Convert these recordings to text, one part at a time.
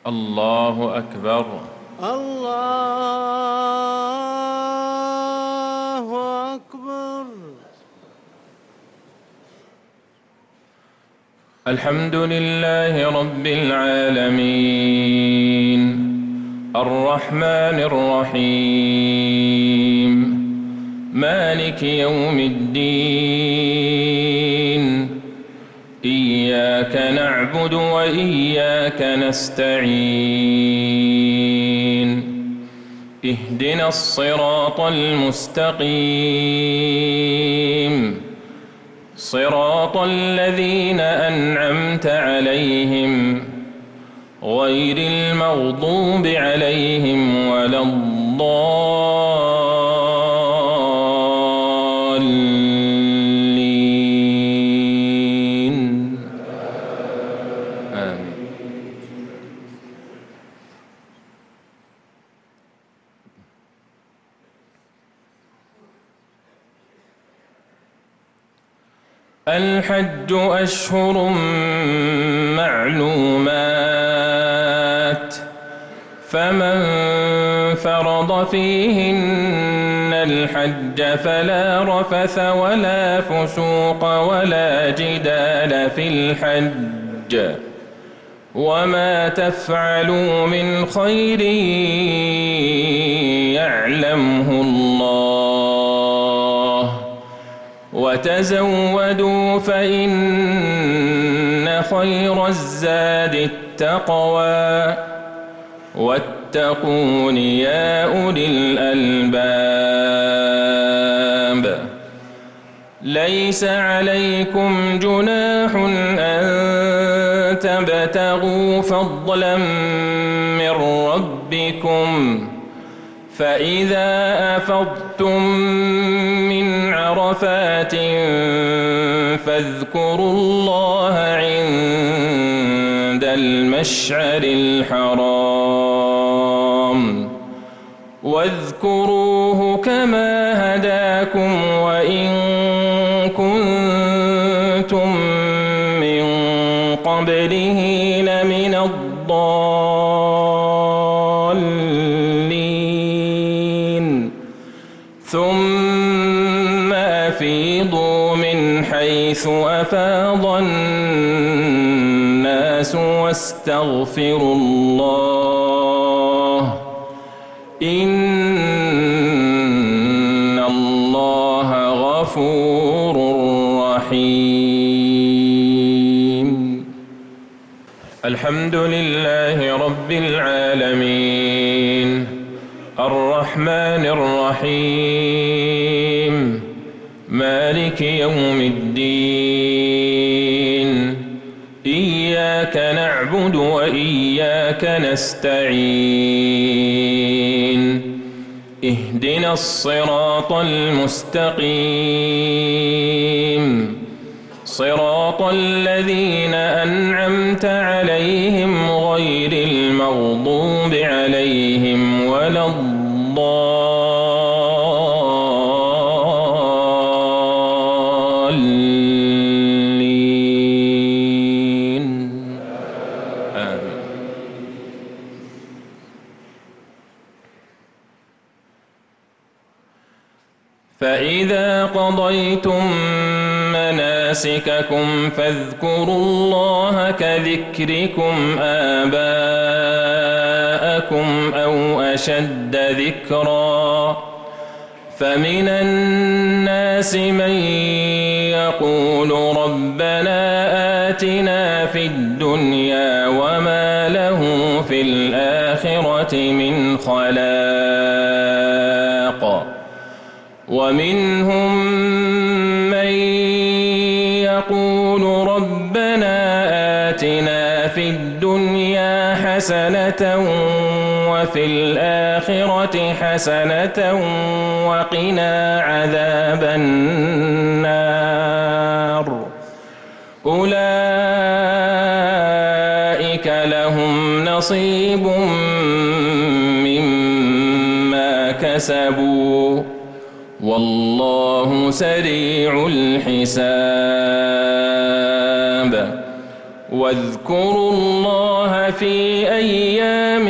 الله أكبر. الله أكبر. الحمد لله رب العالمين الرحمن الرحيم مالك يوم الدين إياك نعبد وإياك نستعين اهدنا الصراط المستقيم صراط الذين أنعمت عليهم غير المغضوب عليهم ولا الضالين آمين. الحج أشهر معلومات فمن فرض فيهن الحج فلا رفث ولا فسوق ولا جدال في الحج وما تفعلوا من خير يعلمه الله وتزودوا فإن خير الزاد التقوى واتقون يا أولي الألباب. ليس عليكم جناح أن تبتغوا فضلا من ربكم فإذا أفضتم من عرفات فاذكروا الله عند المشعر الحرام واذكروه كما هداكم وإن كنتم من قبله لمن الضالين ثم أفيضوا من حيث أفاض الناس واستغفروا الله إن الله غفور رحيم. الحمد لله رب العالمين الرحمن الرحيم مالك يوم الدين إياك نعبد وإياك نستعين اهدنا الصراط المستقيم صراط الذين أنعمت عليهم غير المغضوب عليهم ولا الضالين آمين. فإذا قضيتم مناسككم فاذكروا الله كذكركم آباءكم أو أشد ذكرا فمن الناس من يقول ربنا آتنا في الدنيا وما له في الآخرة من خلاق ومنهم من يقول ربنا آتنا في الدنيا حسنة وفي الآخرة حسنة وقنا عذاب النار أولئك لهم نصيب مما كسبوا والله سريع الحساب واذكروا الله في أيام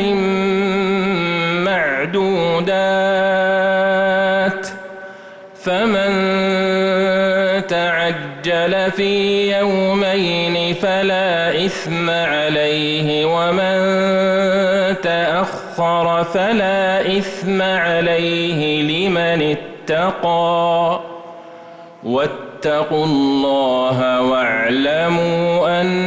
معدودات فمن تعجل في يومين فلا إثم عليه ومن تأخر فلا إثم عليه لمن اتقى واتقوا الله واعلموا أن